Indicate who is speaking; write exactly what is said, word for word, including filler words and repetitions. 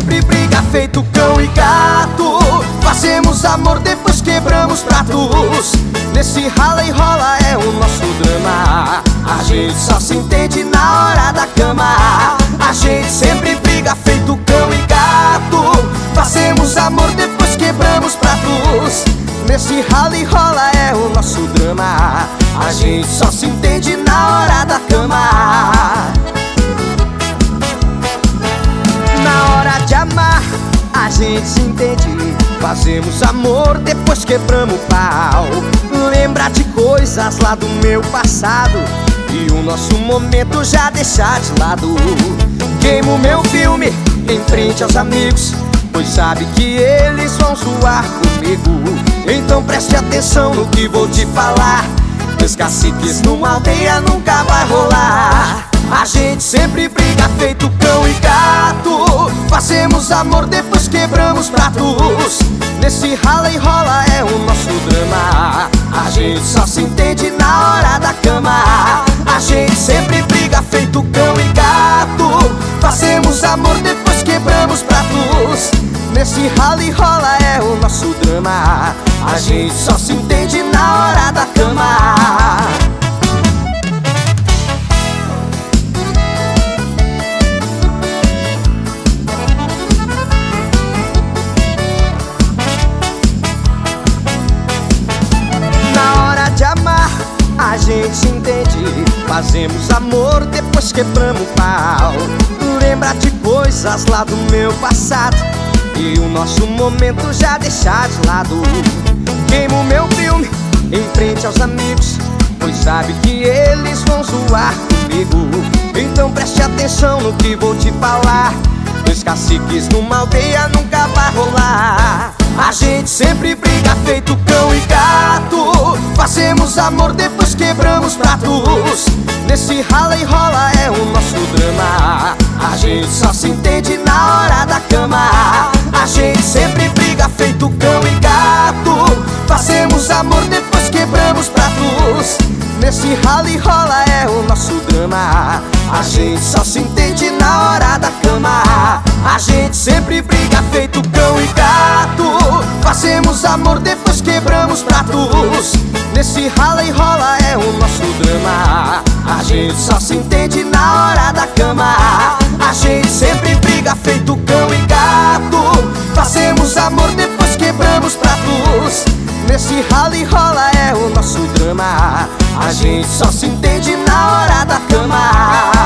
Speaker 1: sempre briga feito cão e gato. Fazemos amor, depois quebramos pratos. Nesse rala e rola é o nosso drama. A gente só se entende na hora da cama. A gente sempre briga feito cão e gato. Fazemos amor, depois quebramos pratos. Nesse rala e rola é o nosso drama. A gente só se entende na hora da cama. Na hora de amar, a gente se entende. Fazemos amor, depois quebramos pau. Lembra de coisas lá do meu passado e o nosso momento já deixar de lado. Queimo meu filme em frente aos amigos, pois sabe que eles vão zoar comigo. Então preste atenção no que vou te falar. Meus caciques numa aldeia nunca vai rolar. A gente sempre briga feito cão e gato. Fazemos amor, depois quebramos pratos. Nesse rala e rola é o nosso drama. A gente só se entende na hora da cama. A gente sempre briga feito cão e gato. Fazemos amor, depois quebramos pratos. Nesse rala e rola é o nosso drama. A gente só se entende na hora da cama. A gente se entende, fazemos amor, depois quebramos pau. Lembra de coisas lá do meu passado e o nosso momento já deixar de lado. Queimo meu filme em frente aos amigos, pois sabe que eles vão zoar comigo. Então preste atenção no que vou te falar. Dois caciques numa aldeia nunca vai rolar. A gente sempre briga feito cão e gato. Fazemos amor, depois quebramos pratos. Nesse rala e rola é o nosso drama. A gente só se entende na hora da cama. A gente sempre briga feito cão e gato. Fazemos amor, depois quebramos pratos. Nesse rala e rola é o nosso drama. A gente só se entende na hora da cama. A gente sempre briga feito cão e gato. Fazemos amor, depois quebramos pratos. Nesse rala e rola é o nosso drama. A gente só se entende na hora da cama. A gente sempre briga feito cão e gato. Fazemos amor, depois quebramos pratos. Nesse rala e rola é o nosso drama. A gente só se entende na hora da cama.